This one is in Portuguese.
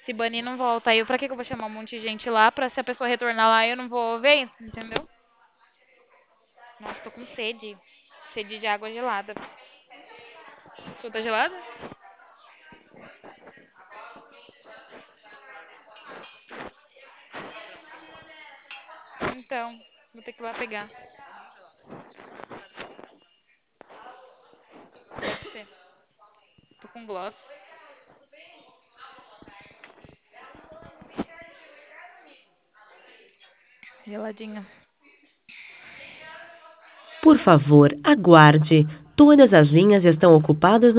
Se banir, não volta. Aí, pra que que eu vou chamar um monte de gente lá pra se a pessoa retornar lá eu não vou ver, entendeu? Nossa, tô com sede. Sede de água gelada. Sua tá gelada? Então, vou ter que ir lá pegar. Deve ser. Tô com gloss. Geladinho. Por favor, aguarde. Todas as linhas estão ocupadas